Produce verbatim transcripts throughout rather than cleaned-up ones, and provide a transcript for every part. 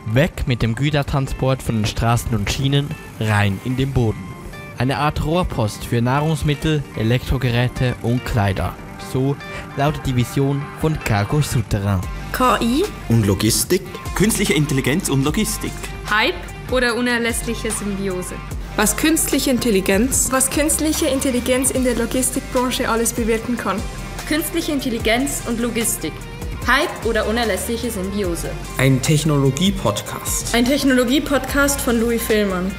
Weg mit dem Gütertransport von den Straßen und Schienen, rein in den Boden. Eine Art Rohrpost für Nahrungsmittel, Elektrogeräte und Kleider. So lautet die Vision von Cargo Souterrain. K I und Logistik, künstliche Intelligenz und Logistik. Hype oder unerlässliche Symbiose? Was künstliche Intelligenz, was künstliche Intelligenz in der Logistikbranche alles bewirken kann. Künstliche Intelligenz und Logistik. Hype oder unerlässliche Symbiose? Ein Technologie-Podcast. Ein Technologie-Podcast von Louis Villmann.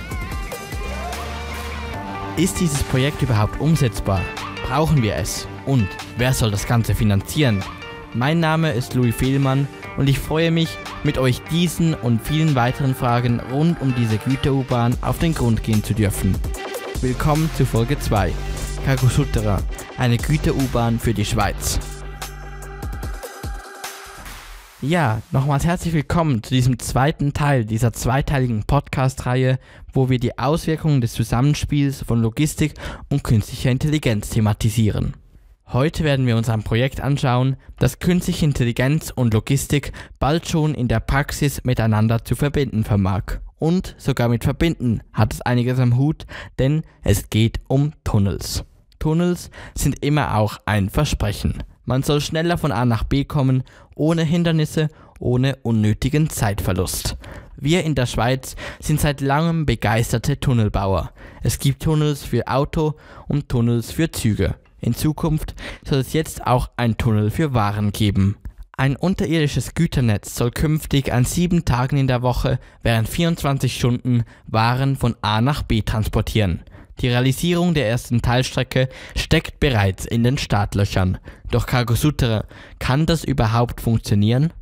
Ist dieses Projekt überhaupt umsetzbar? Brauchen wir es? Und wer soll das Ganze finanzieren? Mein Name ist Louis Villmann und ich freue mich, mit euch diesen und vielen weiteren Fragen rund um diese Güter-U-Bahn auf den Grund gehen zu dürfen. Willkommen zu Folge zwei. Cargo Souterrain, eine Güter-U-Bahn für die Schweiz. Ja, nochmals herzlich willkommen zu diesem zweiten Teil dieser zweiteiligen Podcast-Reihe, wo wir die Auswirkungen des Zusammenspiels von Logistik und künstlicher Intelligenz thematisieren. Heute werden wir uns ein Projekt anschauen, das künstliche Intelligenz und Logistik bald schon in der Praxis miteinander zu verbinden vermag. Und sogar mit Verbinden hat es einiges am Hut, denn es geht um Tunnels. Tunnels sind immer auch ein Versprechen. Man soll schneller von A nach B kommen, ohne Hindernisse, ohne unnötigen Zeitverlust. Wir in der Schweiz sind seit langem begeisterte Tunnelbauer. Es gibt Tunnels für Auto und Tunnels für Züge. In Zukunft soll es jetzt auch ein Tunnel für Waren geben. Ein unterirdisches Güternetz soll künftig an sieben Tagen in der Woche während vierundzwanzig Stunden Waren von A nach B transportieren. Die Realisierung der ersten Teilstrecke steckt bereits in den Startlöchern. Doch Cargo Souterrain, kann das überhaupt funktionieren?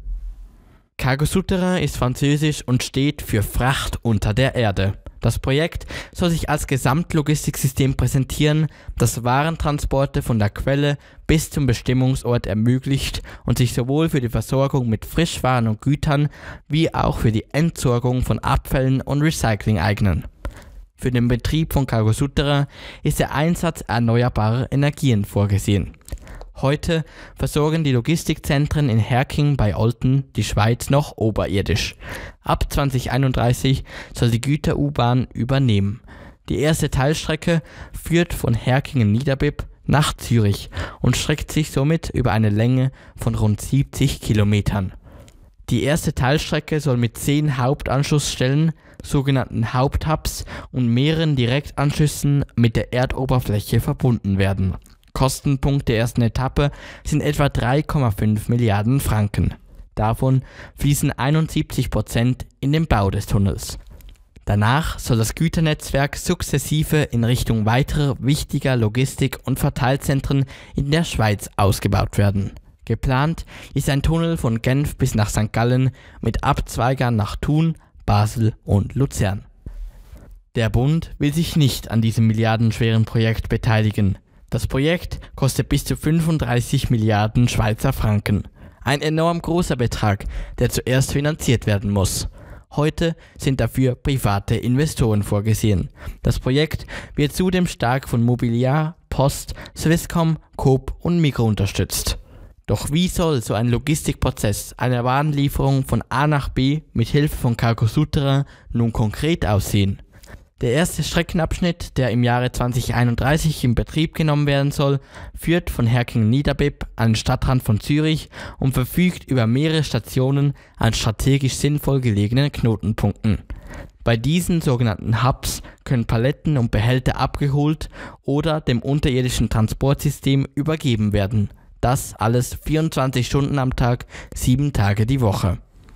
Cargo Souterrain ist französisch und steht für Fracht unter der Erde. Das Projekt soll sich als Gesamtlogistiksystem präsentieren, das Warentransporte von der Quelle bis zum Bestimmungsort ermöglicht und sich sowohl für die Versorgung mit Frischwaren und Gütern wie auch für die Entsorgung von Abfällen und Recycling eignen. Für den Betrieb von Cargo Souterrain ist der Einsatz erneuerbarer Energien vorgesehen. Heute versorgen die Logistikzentren in Herking bei Olten die Schweiz noch oberirdisch. Ab zwanzig einunddreißig soll die Güter-U-Bahn übernehmen. Die erste Teilstrecke führt von Herkingen-Niederbipp nach Zürich und streckt sich somit über eine Länge von rund siebzig Kilometern. Die erste Teilstrecke soll mit zehn Hauptanschlussstellen, sogenannten Haupthubs und mehreren Direktanschlüssen mit der Erdoberfläche verbunden werden. Kostenpunkt der ersten Etappe sind etwa drei Komma fünf Milliarden Franken. Davon fließen einundsiebzig Prozent in den Bau des Tunnels. Danach soll das Güternetzwerk sukzessive in Richtung weiterer wichtiger Logistik- und Verteilzentren in der Schweiz ausgebaut werden. Geplant ist ein Tunnel von Genf bis nach Sankt Gallen mit Abzweigern nach Thun, Basel und Luzern. Der Bund will sich nicht an diesem milliardenschweren Projekt beteiligen. Das Projekt kostet bis zu fünfunddreißig Milliarden Schweizer Franken. Ein enorm großer Betrag, der zuerst finanziert werden muss. Heute sind dafür private Investoren vorgesehen. Das Projekt wird zudem stark von Mobiliar, Post, Swisscom, Coop und Migros unterstützt. Doch wie soll so ein Logistikprozess einer Warenlieferung von A nach B mit Hilfe von Cargo Souterrain nun konkret aussehen? Der erste Streckenabschnitt, der im Jahre zwanzig einunddreißig in Betrieb genommen werden soll, führt von Herkingen-Niederbipp an den Stadtrand von Zürich und verfügt über mehrere Stationen an strategisch sinnvoll gelegenen Knotenpunkten. Bei diesen sogenannten Hubs können Paletten und Behälter abgeholt oder dem unterirdischen Transportsystem übergeben werden. Das alles vierundzwanzig Stunden am Tag, sieben Tage die Woche.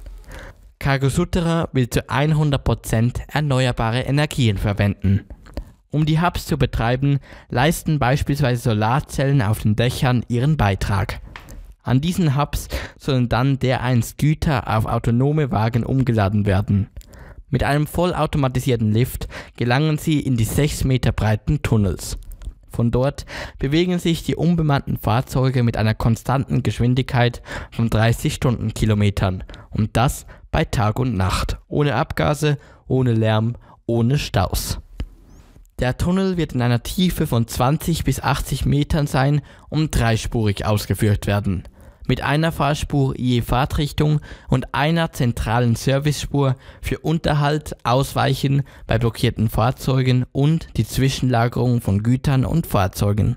Cargo Souterrain will zu hundert Prozent erneuerbare Energien verwenden. Um die Hubs zu betreiben, leisten beispielsweise Solarzellen auf den Dächern ihren Beitrag. An diesen Hubs sollen dann dereinst Güter auf autonome Wagen umgeladen werden. Mit einem vollautomatisierten Lift gelangen sie in die sechs Meter breiten Tunnels. Von dort bewegen sich die unbemannten Fahrzeuge mit einer konstanten Geschwindigkeit von dreißig Stundenkilometern und das bei Tag und Nacht, ohne Abgase, ohne Lärm, ohne Staus. Der Tunnel wird in einer Tiefe von zwanzig bis achtzig Metern sein und dreispurig ausgeführt werden. mit einer Fahrspur je Fahrtrichtung und einer zentralen Servicespur für Unterhalt, Ausweichen bei blockierten Fahrzeugen und die Zwischenlagerung von Gütern und Fahrzeugen.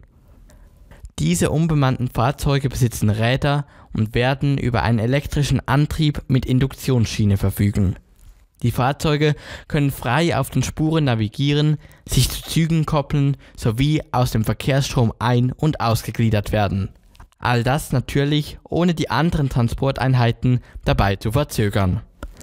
Diese unbemannten Fahrzeuge besitzen Räder und werden über einen elektrischen Antrieb mit Induktionsschiene verfügen. Die Fahrzeuge können frei auf den Spuren navigieren, sich zu Zügen koppeln sowie aus dem Verkehrsstrom ein- und ausgegliedert werden. All das natürlich ohne die anderen Transporteinheiten dabei zu verzögern.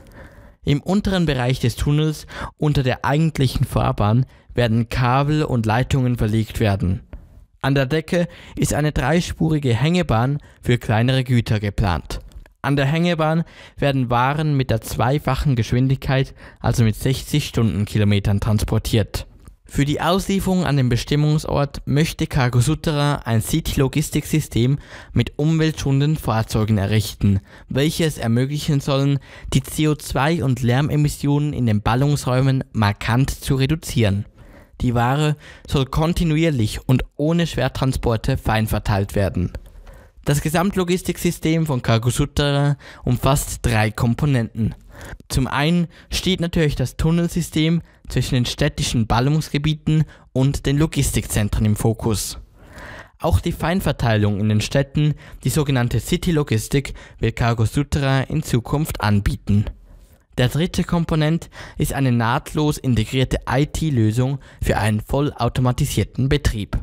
Im unteren Bereich des Tunnels unter der eigentlichen Fahrbahn werden Kabel und Leitungen verlegt werden. An der Decke ist eine dreispurige Hängebahn für kleinere Güter geplant. An der Hängebahn werden Waren mit der zweifachen Geschwindigkeit, also mit sechzig Stundenkilometern transportiert. Für die Auslieferung an den Bestimmungsort möchte Cargo Souterrain ein City-Logistiksystem mit umweltschonenden Fahrzeugen errichten, welche es ermöglichen sollen, die C O zwei- und Lärmemissionen in den Ballungsräumen markant zu reduzieren. Die Ware soll kontinuierlich und ohne Schwertransporte fein verteilt werden. Das Gesamtlogistiksystem von Cargo Souterrain umfasst drei Komponenten. Zum einen steht natürlich das Tunnelsystem zwischen den städtischen Ballungsgebieten und den Logistikzentren im Fokus. Auch die Feinverteilung in den Städten, die sogenannte City-Logistik, will Cargo Souterrain in Zukunft anbieten. Der dritte Komponent ist eine nahtlos integrierte I T-Lösung für einen vollautomatisierten Betrieb.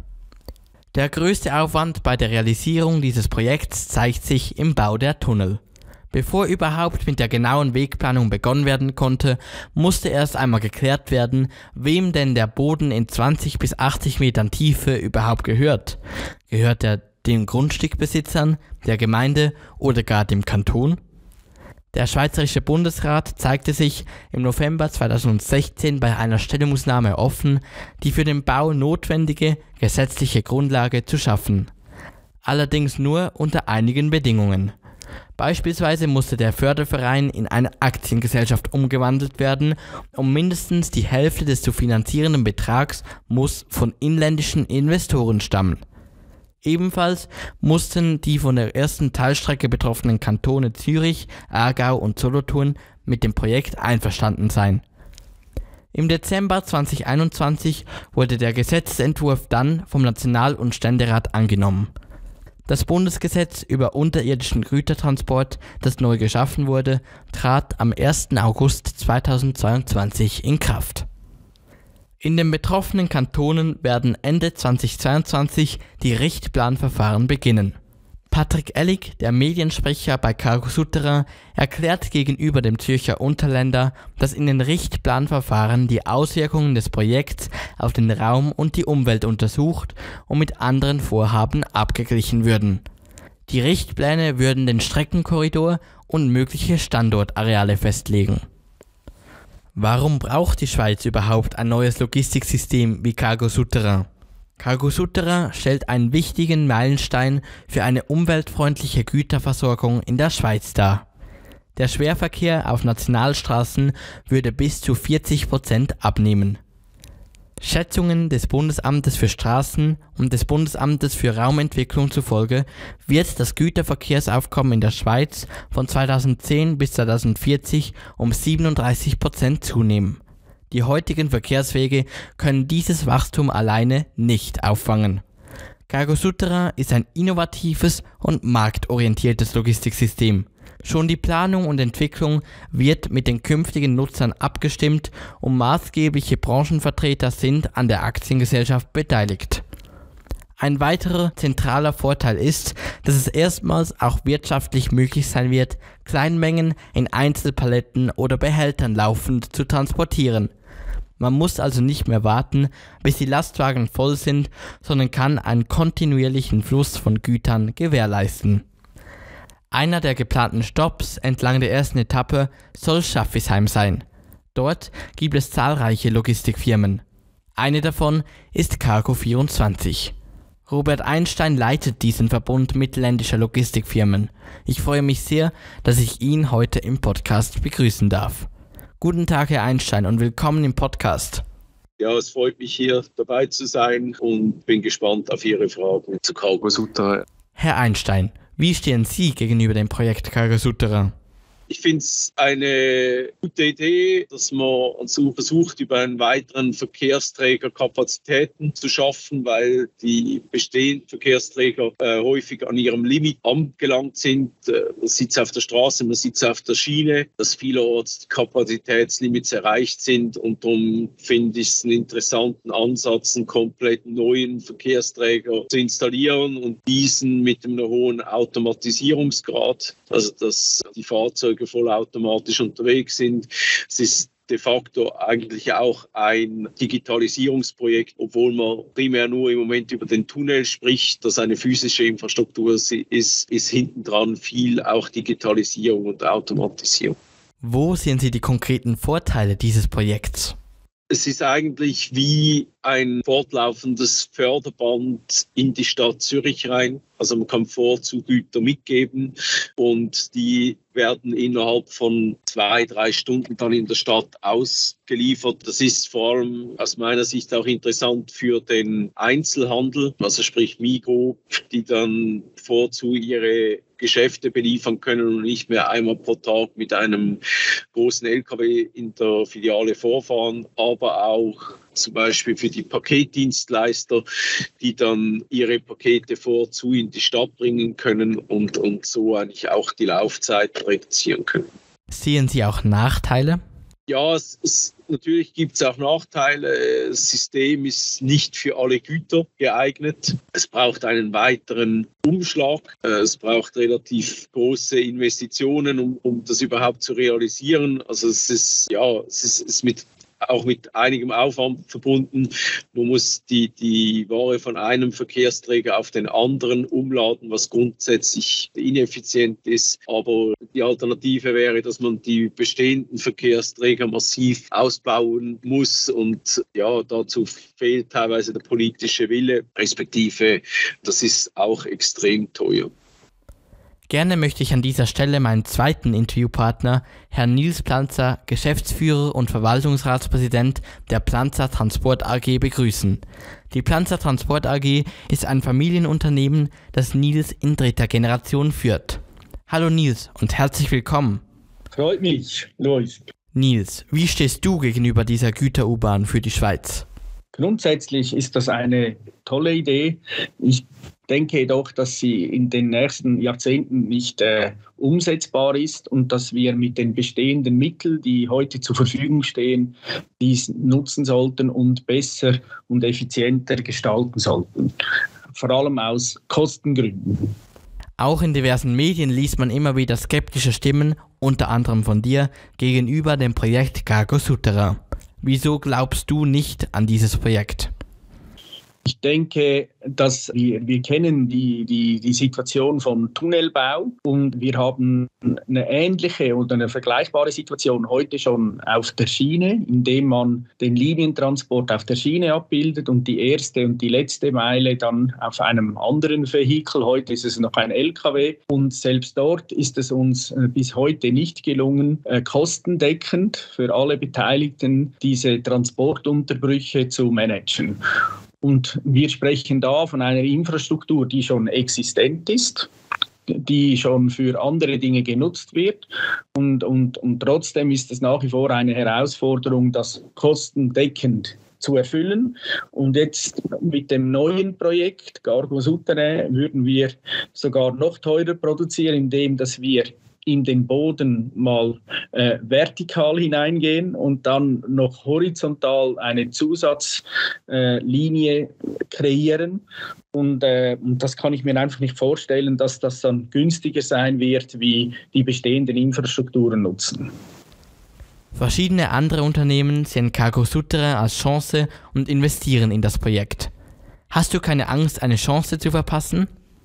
Der größte Aufwand bei der Realisierung dieses Projekts zeigt sich im Bau der Tunnel. Bevor überhaupt mit der genauen Wegplanung begonnen werden konnte, musste erst einmal geklärt werden, wem denn der Boden in zwanzig bis achtzig Metern Tiefe überhaupt gehört. Gehört er den Grundstückbesitzern, der Gemeinde oder gar dem Kanton? Der Schweizerische Bundesrat zeigte sich im November zweitausendsechzehn bei einer Stellungnahme offen, die für den Bau notwendige gesetzliche Grundlage zu schaffen. Allerdings nur unter einigen Bedingungen. Beispielsweise musste der Förderverein in eine Aktiengesellschaft umgewandelt werden und mindestens die Hälfte des zu finanzierenden Betrags muss von inländischen Investoren stammen. Ebenfalls mussten die von der ersten Teilstrecke betroffenen Kantone Zürich, Aargau und Solothurn mit dem Projekt einverstanden sein. Im Dezember zweitausendeinundzwanzig wurde der Gesetzesentwurf dann vom National- und Ständerat angenommen. Das Bundesgesetz über unterirdischen Gütertransport, das neu geschaffen wurde, trat am ersten August zweitausendzweiundzwanzig in Kraft. In den betroffenen Kantonen werden Ende zweitausendzweiundzwanzig die Richtplanverfahren beginnen. Patrick Ellig, der Mediensprecher bei Cargo Souterrain, erklärt gegenüber dem Zürcher Unterländer, dass in den Richtplanverfahren die Auswirkungen des Projekts auf den Raum und die Umwelt untersucht und mit anderen Vorhaben abgeglichen würden. Die Richtpläne würden den Streckenkorridor und mögliche Standortareale festlegen. Warum braucht die Schweiz überhaupt ein neues Logistiksystem wie Cargo Souterrain? Cargo Souterrain stellt einen wichtigen Meilenstein für eine umweltfreundliche Güterversorgung in der Schweiz dar. Der Schwerverkehr auf Nationalstraßen würde bis zu vierzig Prozent abnehmen. Schätzungen des Bundesamtes für Straßen und des Bundesamtes für Raumentwicklung zufolge wird das Güterverkehrsaufkommen in der Schweiz von zweitausendzehn bis zweitausendvierzig um siebenunddreißig Prozent zunehmen. Die heutigen Verkehrswege können dieses Wachstum alleine nicht auffangen. Cargo Souterrain ist ein innovatives und marktorientiertes Logistiksystem. Schon die Planung und Entwicklung wird mit den künftigen Nutzern abgestimmt und maßgebliche Branchenvertreter sind an der Aktiengesellschaft beteiligt. Ein weiterer zentraler Vorteil ist, dass es erstmals auch wirtschaftlich möglich sein wird, Kleinmengen in Einzelpaletten oder Behältern laufend zu transportieren. Man muss also nicht mehr warten, bis die Lastwagen voll sind, sondern kann einen kontinuierlichen Fluss von Gütern gewährleisten. Einer der geplanten Stopps entlang der ersten Etappe soll Schaffisheim sein. Dort gibt es zahlreiche Logistikfirmen. Eine davon ist Cargo vierundzwanzig. Robert Einstein leitet diesen Verbund mittelländischer Logistikfirmen. Ich freue mich sehr, dass ich ihn heute im Podcast begrüßen darf. Guten Tag, Herr Einstein, und willkommen im Podcast. Ja, es freut mich, hier dabei zu sein und bin gespannt auf Ihre Fragen zu Cargo Souterrain. Herr Einstein, Wie stehen Sie gegenüber dem Projekt Cargo Souterrain? Ich finde es eine gute Idee, dass man so versucht, über einen weiteren Verkehrsträger Kapazitäten zu schaffen, weil die bestehenden Verkehrsträger äh, häufig an ihrem Limit angelangt sind. Äh, man sieht es auf der Straße, man sieht es auf der Schiene, dass vielerorts die Kapazitätslimits erreicht sind. Und darum finde ich es einen interessanten Ansatz, einen komplett neuen Verkehrsträger zu installieren und diesen mit einem hohen Automatisierungsgrad, also dass die Fahrzeuge vollautomatisch unterwegs sind. Es ist de facto eigentlich auch ein Digitalisierungsprojekt, obwohl man primär nur im Moment über den Tunnel spricht, das eine physische Infrastruktur ist, ist hintendran viel auch Digitalisierung und Automatisierung. Wo sehen Sie die konkreten Vorteile dieses Projekts? Es ist eigentlich wie ein fortlaufendes Förderband in die Stadt Zürich rein. Also man kann Vorzugüter mitgeben und die werden innerhalb von zwei, drei Stunden dann in der Stadt ausgeliefert. Das ist vor allem aus meiner Sicht auch interessant für den Einzelhandel, also sprich Migros, die dann vorzu ihre Geschäfte beliefern können und nicht mehr einmal pro Tag mit einem großen L K W in der Filiale vorfahren, aber auch zum Beispiel für die Paketdienstleister, die dann ihre Pakete vorzu in die Stadt bringen können und, und so eigentlich auch die Laufzeit reduzieren können. Sehen Sie auch Nachteile? Ja, es, es, natürlich gibt es auch Nachteile. Das System ist nicht für alle Güter geeignet. Es braucht einen weiteren Umschlag. Es braucht relativ große Investitionen, um, um das überhaupt zu realisieren. Also es ist, ja, es ist, es ist mit auch mit einigem Aufwand verbunden. Man muss die, die Ware von einem Verkehrsträger auf den anderen umladen, was grundsätzlich ineffizient ist. Aber die Alternative wäre, dass man die bestehenden Verkehrsträger massiv ausbauen muss. Und ja, dazu fehlt teilweise der politische Wille, respektive das ist auch extrem teuer. Gerne möchte ich an dieser Stelle meinen zweiten Interviewpartner, Herrn Nils Planzer, Geschäftsführer und Verwaltungsratspräsident der Planzer Transport A G, begrüßen. Die Planzer Transport A G ist ein Familienunternehmen, das Nils in dritter Generation führt. Hallo Nils und herzlich willkommen. Freut mich, Lois. Nils, wie stehst du gegenüber dieser Güter-U-Bahn für die Schweiz? Grundsätzlich ist das eine tolle Idee. Ich denke jedoch, dass sie in den nächsten Jahrzehnten nicht äh, umsetzbar ist und dass wir mit den bestehenden Mitteln, die heute zur Verfügung stehen, dies nutzen sollten und besser und effizienter gestalten sollten. Vor allem aus Kostengründen. Auch in diversen Medien liest man immer wieder skeptische Stimmen, unter anderem von dir, gegenüber dem Projekt Cargo Souterrain. Wieso glaubst du nicht an dieses Projekt? Ich denke, dass wir, wir kennen die, die, die Situation von Tunnelbau und wir haben eine ähnliche oder eine vergleichbare Situation heute schon auf der Schiene, indem man den Linientransport auf der Schiene abbildet und die erste und die letzte Meile dann auf einem anderen Vehikel. Heute ist es noch ein L K W und selbst dort ist es uns bis heute nicht gelungen, kostendeckend für alle Beteiligten diese Transportunterbrüche zu managen. Und wir sprechen da von einer Infrastruktur, die schon existent ist, die schon für andere Dinge genutzt wird. Und, und, und trotzdem ist es nach wie vor eine Herausforderung, das kostendeckend zu erfüllen. Und jetzt mit dem neuen Projekt Cargo Souterrain würden wir sogar noch teurer produzieren, indem dass wir in den Boden mal äh, vertikal hineingehen und dann noch horizontal eine Zusatzlinie äh, kreieren. Und, äh, und das kann ich mir einfach nicht vorstellen, dass das dann günstiger sein wird, wie die bestehenden Infrastrukturen nutzen. Verschiedene andere Unternehmen sehen Cargo Souterrain als Chance und investieren in das Projekt. Hast du keine Angst, eine Chance zu verpassen?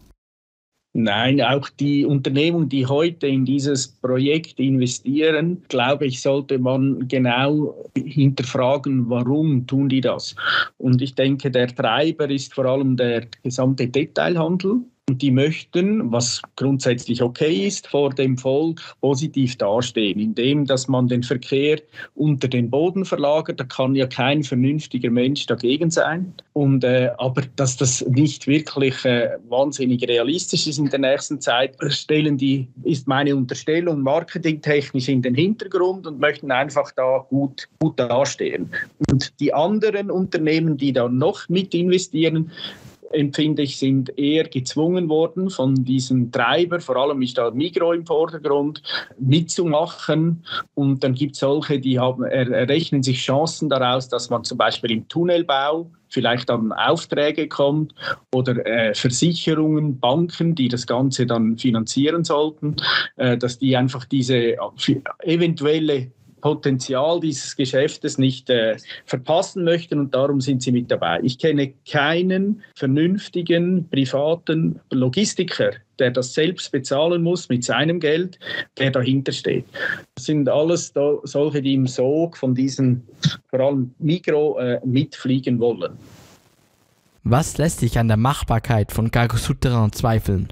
Nein, auch die Unternehmen, die heute in dieses Projekt investieren, glaube ich, sollte man genau hinterfragen, warum tun die das. Und ich denke, der Treiber ist vor allem der gesamte Detailhandel. Und die möchten, was grundsätzlich okay ist, vor dem Volk positiv dastehen, indem dass man den Verkehr unter den Boden verlagert. Da kann ja kein vernünftiger Mensch dagegen sein. Und, äh, aber dass das nicht wirklich äh, wahnsinnig realistisch ist in der nächsten Zeit, stellen die, ist meine Unterstellung, marketingtechnisch in den Hintergrund und möchten einfach da gut, gut dastehen. Und die anderen Unternehmen, die da noch mit investieren, empfinde ich, sind eher gezwungen worden von diesem Treiber, vor allem ist da Migros im Vordergrund, mitzumachen. Und dann gibt es solche, die haben, errechnen sich Chancen daraus, dass man zum Beispiel im Tunnelbau vielleicht an Aufträge kommt oder äh, Versicherungen, Banken, die das Ganze dann finanzieren sollten, äh, dass die einfach diese eventuelle Potenzial dieses Geschäftes nicht äh, verpassen möchten und darum sind sie mit dabei. Ich kenne keinen vernünftigen privaten Logistiker, der das selbst bezahlen muss mit seinem Geld, der dahinter steht. Das sind alles da solche, die im Sog von diesen, vor allem Migros, äh, mitfliegen wollen. Was lässt sich an der Machbarkeit von Cargo Souterrain zweifeln?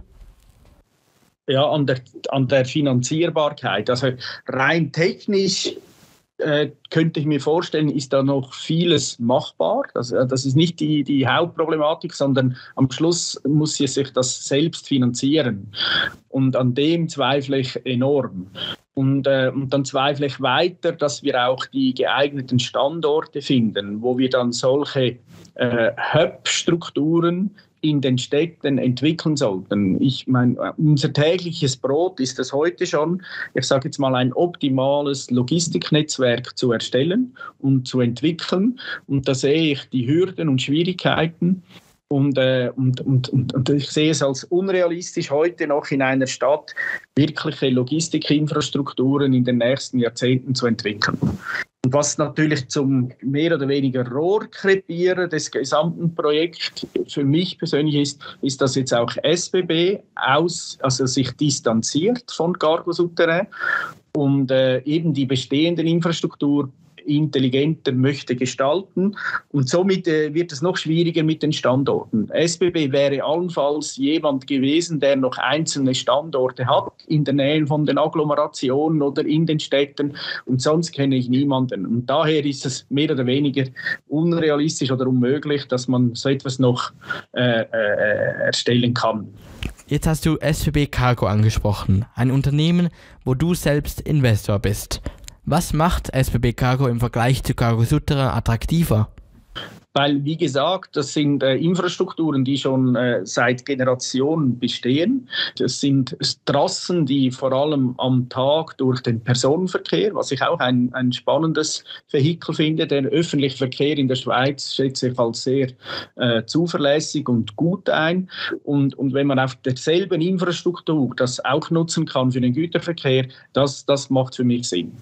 Ja, an der, an der Finanzierbarkeit. Also rein technisch äh, könnte ich mir vorstellen, ist da noch vieles machbar. Das, das ist nicht die, die Hauptproblematik, sondern am Schluss muss sie sich das selbst finanzieren. Und an dem zweifle ich enorm. Und, äh, und dann zweifle ich weiter, dass wir auch die geeigneten Standorte finden, wo wir dann solche äh, Hub-Strukturen in den Städten entwickeln sollten. Ich meine, unser tägliches Brot ist es heute schon, ich sage jetzt mal, ein optimales Logistiknetzwerk zu erstellen und zu entwickeln. Und da sehe ich die Hürden und Schwierigkeiten. Und, äh, und, und, und, und ich sehe es als unrealistisch, heute noch in einer Stadt wirkliche Logistikinfrastrukturen in den nächsten Jahrzehnten zu entwickeln. Und was natürlich zum mehr oder weniger Rohrkrepierer des gesamten Projekts für mich persönlich ist, ist, dass jetzt auch S B B aus, also sich distanziert von Cargo Souterrain und äh, eben die bestehende Infrastruktur intelligenter möchte gestalten und somit äh, wird es noch schwieriger mit den Standorten. S B B wäre allenfalls jemand gewesen, der noch einzelne Standorte hat in der Nähe von den Agglomerationen oder in den Städten und sonst kenne ich niemanden. Und daher ist es mehr oder weniger unrealistisch oder unmöglich, dass man so etwas noch äh, äh, erstellen kann. Jetzt hast du S B B Cargo angesprochen, ein Unternehmen, wo du selbst Investor bist. Was macht S B B Cargo im Vergleich zu Cargo Souterrain attraktiver? Weil, wie gesagt, das sind äh, Infrastrukturen, die schon äh, seit Generationen bestehen. Das sind Trassen, die vor allem am Tag durch den Personenverkehr, was ich auch ein, ein spannendes Vehikel finde, der öffentliche Verkehr in der Schweiz schätze ich als sehr äh, zuverlässig und gut ein. Und, und wenn man auf derselben Infrastruktur das auch nutzen kann für den Güterverkehr, das, das macht für mich Sinn.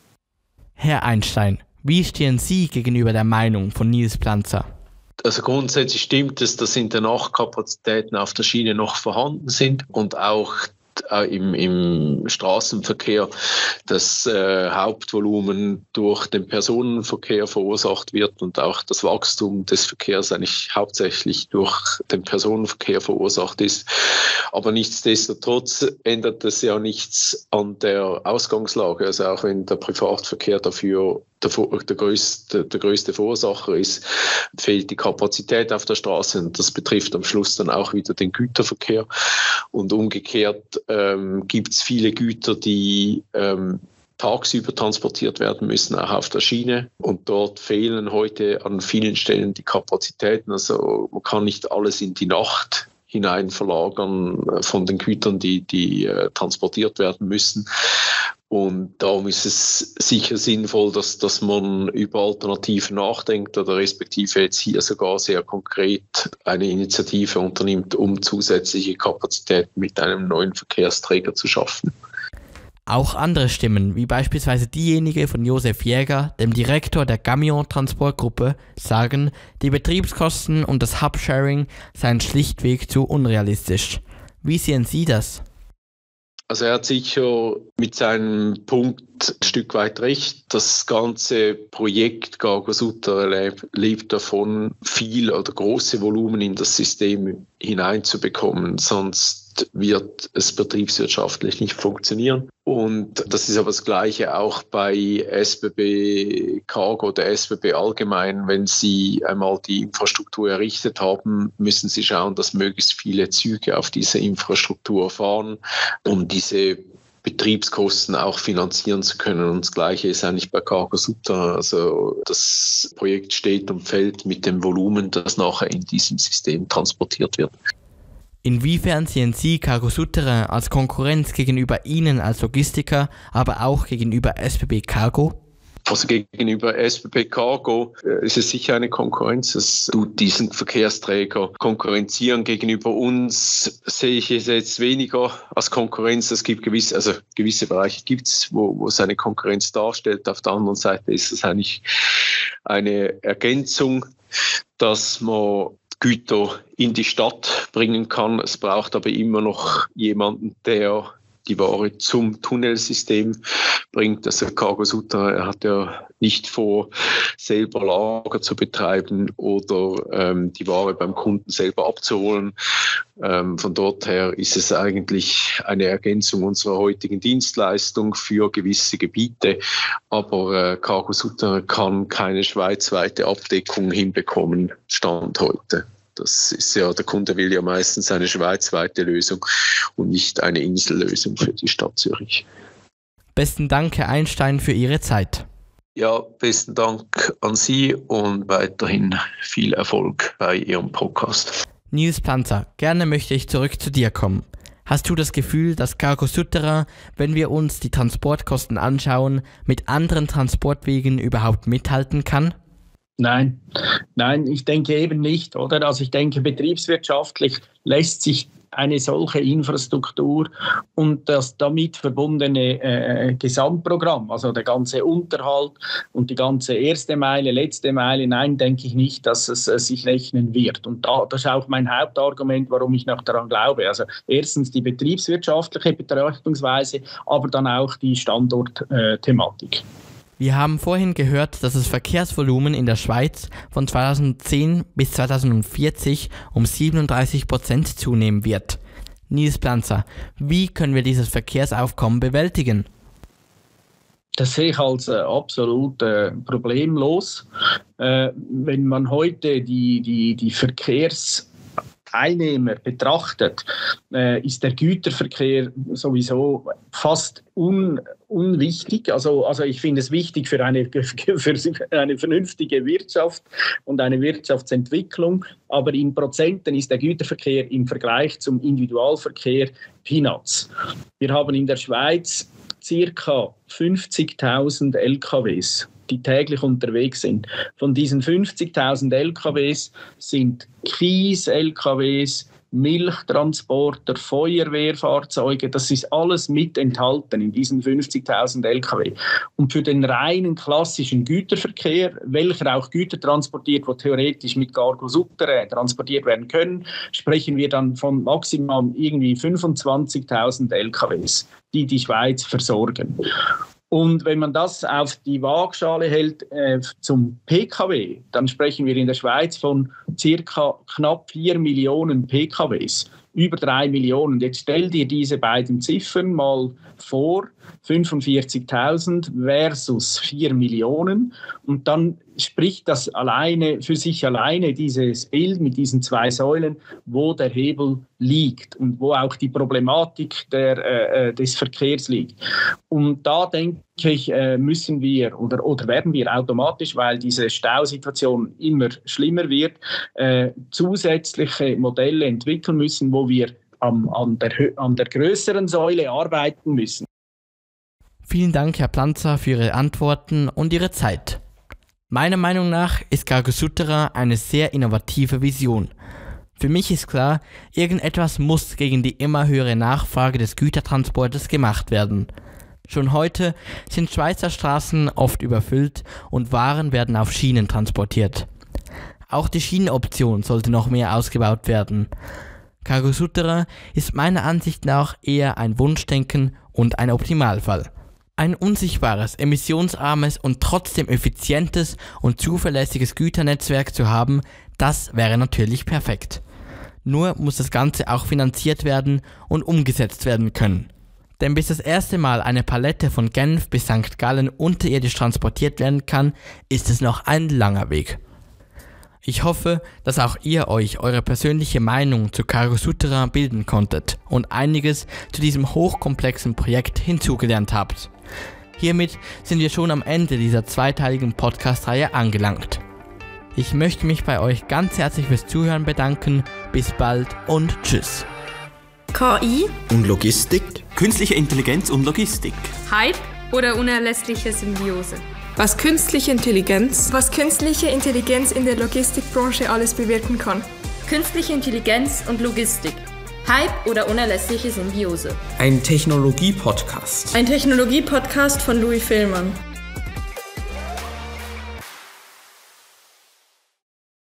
Herr Einstein, wie stehen Sie gegenüber der Meinung von Nils Planzer? Also grundsätzlich stimmt es, dass in der Nacht Kapazitäten auf der Schiene noch vorhanden sind und auch im, im Straßenverkehr das äh, Hauptvolumen durch den Personenverkehr verursacht wird und auch das Wachstum des Verkehrs eigentlich hauptsächlich durch den Personenverkehr verursacht ist. Aber nichtsdestotrotz ändert es ja nichts an der Ausgangslage. Also auch wenn der Privatverkehr dafür der, der, größte, der größte Verursacher ist, fehlt die Kapazität auf der Straße und das betrifft am Schluss dann auch wieder den Güterverkehr. Und umgekehrt ähm, gibt es viele Güter, die ähm, tagsüber transportiert werden müssen, auch auf der Schiene. Und dort fehlen heute an vielen Stellen die Kapazitäten. Also man kann nicht alles in die Nacht hinein verlagern von den Gütern, die, die äh, transportiert werden müssen. Und darum ist es sicher sinnvoll, dass, dass man über Alternativen nachdenkt oder respektive jetzt hier sogar sehr konkret eine Initiative unternimmt, um zusätzliche Kapazitäten mit einem neuen Verkehrsträger zu schaffen. Auch andere Stimmen, wie beispielsweise diejenige von Josef Jäger, dem Direktor der Gamion-Transportgruppe, sagen, die Betriebskosten und das Hub-Sharing seien schlichtweg zu unrealistisch. Wie sehen Sie das? Also er hat sicher mit seinem Punkt ein Stück weit recht. Das ganze Projekt Cargosutter lebt davon, viel oder große Volumen in das System hineinzubekommen, sonst wird es betriebswirtschaftlich nicht funktionieren. Und das ist aber das Gleiche auch bei S B B Cargo oder S B B allgemein. Wenn Sie einmal die Infrastruktur errichtet haben, müssen Sie schauen, dass möglichst viele Züge auf dieser Infrastruktur fahren, um diese Betriebskosten auch finanzieren zu können. Und das Gleiche ist eigentlich bei Cargosutter. Also das Projekt steht und fällt mit dem Volumen, das nachher in diesem System transportiert wird. Inwiefern sehen Sie Cargosutter als Konkurrenz gegenüber Ihnen als Logistiker, aber auch gegenüber S B B Cargo? Also gegenüber S B B Cargo ist es sicher eine Konkurrenz. Es tut diesen Verkehrsträger konkurrenzieren. Gegenüber uns sehe ich es jetzt weniger als Konkurrenz. Es gibt gewisse, also gewisse Bereiche gibt es, wo, wo es eine Konkurrenz darstellt. Auf der anderen Seite ist es eigentlich eine Ergänzung, dass man Güter in die Stadt bringen kann. Es braucht aber immer noch jemanden, der die Ware zum Tunnelsystem bringt. Also Cargosutter, er hat ja nicht vor, selber Lager zu betreiben oder ähm, die Ware beim Kunden selber abzuholen. Ähm, von dort her ist es eigentlich eine Ergänzung unserer heutigen Dienstleistung für gewisse Gebiete. Aber äh, Cargosutter kann keine schweizweite Abdeckung hinbekommen, Stand heute. Das ist ja, der Kunde will ja meistens eine schweizweite Lösung und nicht eine Insellösung für die Stadt Zürich. Besten Dank, Herr Einstein, für Ihre Zeit. Ja, besten Dank an Sie und weiterhin viel Erfolg bei Ihrem Podcast. Nils Planzer, gerne möchte ich zurück zu dir kommen. Hast du das Gefühl, dass Cargosutter, wenn wir uns die Transportkosten anschauen, mit anderen Transportwegen überhaupt mithalten kann? Nein, nein, ich denke eben nicht, oder? Also ich denke, betriebswirtschaftlich lässt sich eine solche Infrastruktur und das damit verbundene äh, Gesamtprogramm, also der ganze Unterhalt und die ganze erste Meile, letzte Meile, nein, denke ich nicht, dass es äh, sich rechnen wird. Und da, das ist auch mein Hauptargument, warum ich noch daran glaube. Also erstens die betriebswirtschaftliche Betrachtungsweise, aber dann auch die Standortthematik. Äh, Wir haben vorhin gehört, dass das Verkehrsvolumen in der Schweiz von zweitausendzehn bis zweitausendvierzig um siebenunddreißig Prozent zunehmen wird. Nils Planzer, wie können wir dieses Verkehrsaufkommen bewältigen? Das sehe ich als äh, absolut äh, problemlos. Äh, wenn man heute die, die, die Verkehrs Teilnehmer betrachtet, äh, ist der Güterverkehr sowieso fast un, unwichtig. Also, also ich finde es wichtig für eine, für eine vernünftige Wirtschaft und eine Wirtschaftsentwicklung, aber in Prozenten ist der Güterverkehr im Vergleich zum Individualverkehr Peanuts. Wir haben in der Schweiz ca. fünfzigtausend L K Ws, die täglich unterwegs sind. Von diesen fünfzigtausend L K Ws sind Kies-L K Ws, Milchtransporter, Feuerwehrfahrzeuge, das ist alles mit enthalten in diesen fünfzigtausend L K W. Und für den reinen klassischen Güterverkehr, welcher auch Güter transportiert, wo theoretisch mit Cargosutter transportiert werden können, sprechen wir dann von maximal irgendwie fünfundzwanzigtausend L K Ws, die die Schweiz versorgen. Und wenn man das auf die Waagschale hält äh, zum P K W, dann sprechen wir in der Schweiz von circa knapp vier Millionen P K Ws, über drei Millionen. Jetzt stell dir diese beiden Ziffern mal vor, fünfundvierzigtausend versus vier Millionen, und dann spricht das alleine für sich alleine, dieses Bild mit diesen zwei Säulen, wo der Hebel liegt und wo auch die Problematik der, äh, des Verkehrs liegt. Und da denke ich, äh, müssen wir oder, oder werden wir automatisch, weil diese Stausituation immer schlimmer wird, äh, zusätzliche Modelle entwickeln müssen, wo wir am, an, der, an der größeren Säule arbeiten müssen. Vielen Dank, Herr Planzer, für Ihre Antworten und Ihre Zeit. Meiner Meinung nach ist Cargosutter eine sehr innovative Vision. Für mich ist klar, irgendetwas muss gegen die immer höhere Nachfrage des Gütertransportes gemacht werden. Schon heute sind Schweizer Straßen oft überfüllt und Waren werden auf Schienen transportiert. Auch die Schienenoption sollte noch mehr ausgebaut werden. Cargo Souterrain ist meiner Ansicht nach eher ein Wunschdenken und ein Optimalfall. Ein unsichtbares, emissionsarmes und trotzdem effizientes und zuverlässiges Güternetzwerk zu haben, das wäre natürlich perfekt. Nur muss das Ganze auch finanziert werden und umgesetzt werden können. Denn bis das erste Mal eine Palette von Genf bis Sankt Gallen unterirdisch transportiert werden kann, ist es noch ein langer Weg. Ich hoffe, dass auch ihr euch eure persönliche Meinung zu Cargo Souterrain bilden konntet und einiges zu diesem hochkomplexen Projekt hinzugelernt habt. Hiermit sind wir schon am Ende dieser zweiteiligen Podcast-Reihe angelangt. Ich möchte mich bei euch ganz herzlich fürs Zuhören bedanken. Bis bald und tschüss. K I und Logistik. Künstliche Intelligenz und Logistik. Hype oder unerlässliche Symbiose? Was künstliche Intelligenz Was künstliche Intelligenz in der Logistikbranche alles bewirken kann. Künstliche Intelligenz und Logistik. Hype oder unerlässliche Symbiose? Ein Technologie-Podcast. Ein Technologie-Podcast von Louis Villmann.